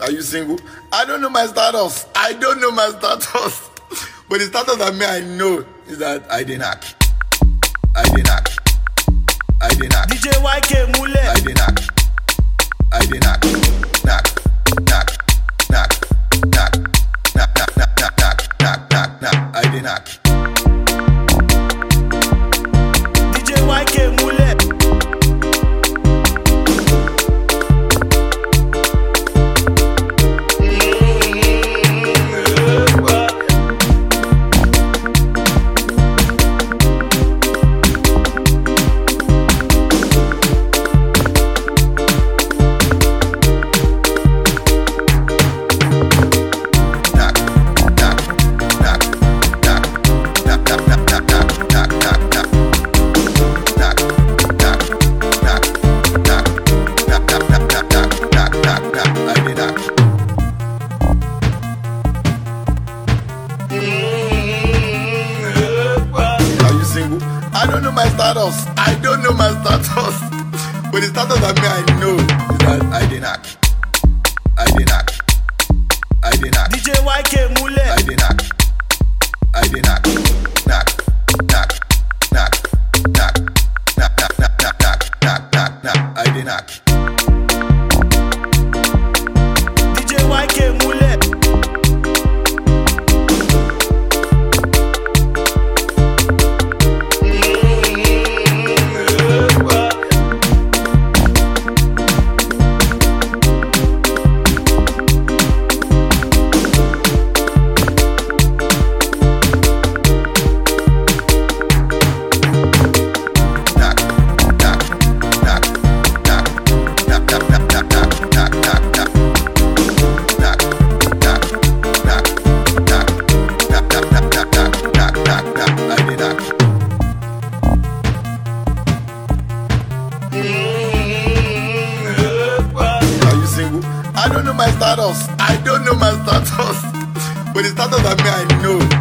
Are you single? I don't know my status. I don't know my status. But the status that me I know is that I didn't knock. I didn't knock. I didn't knock. DJ YK Mule. I didn't knock. I didn't knock. Knock. Knock. Knock. Knock. Knock. Knock. Knock. Knock. Knock. Knock. Knock. Knock. I didn't knock. DJ YK Mule. I don't know my status. I don't know my status. But the status that me I know is that I didn't knock. I didn't knock. I didn't knock. DJ YK Mule. I didn't knock. I didn't knock. Knock. Knock. Knock. Knock. Knock. Knock. Knock. Knock. Knock. Knock. Knock. Knock. I didn't knock. DJ YK Mule. I don't know my status. I don't know my status. But the status that me I know